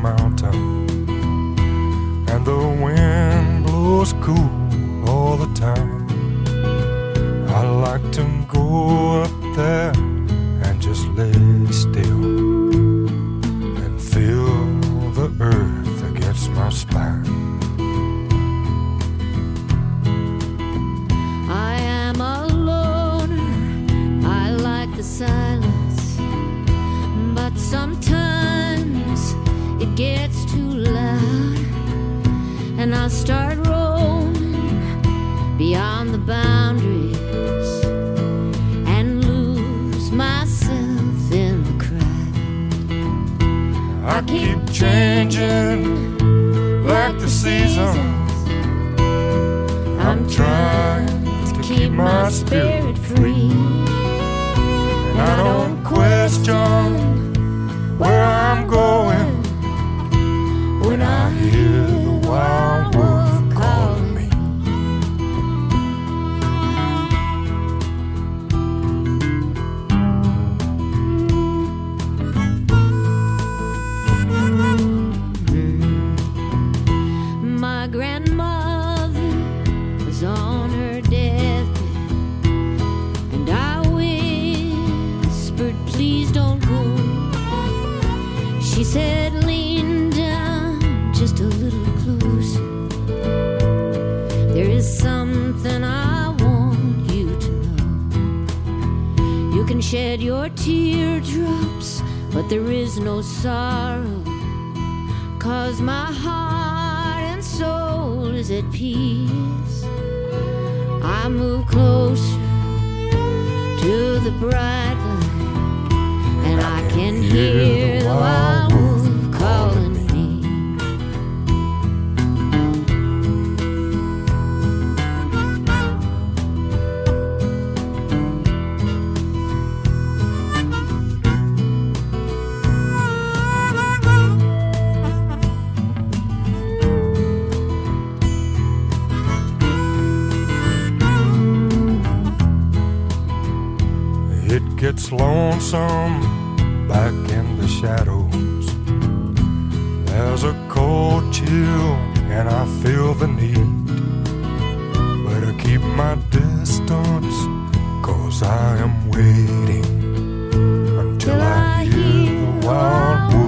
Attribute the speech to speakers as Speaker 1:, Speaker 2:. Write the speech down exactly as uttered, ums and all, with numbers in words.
Speaker 1: mountain, and the wind blows cool all the time. I like to go up there and just lay still and feel the earth against my spine.
Speaker 2: I am a loner, I like the silence, but sometimes it gets too loud, and I start roaming beyond the boundaries and lose myself in the crowd.
Speaker 1: I keep changing like the seasons. I'm trying to keep my spirit free, and I don't question where I'm going when I hear the wild wolf calling me.
Speaker 2: My grandmother was on her deathbed, and I whispered, please don't go. She said, lean down just a little closer. There is something I want you to know. You can shed your teardrops, but there is no sorrow, 'cause my heart and soul is at peace. I move closer to the bright light, and I can hear the wild wolf calling me.
Speaker 1: It gets lonesome back in the shadows. There's a cold chill and I feel the need. Better keep my distance, 'cause I am waiting until I hear the wild wolf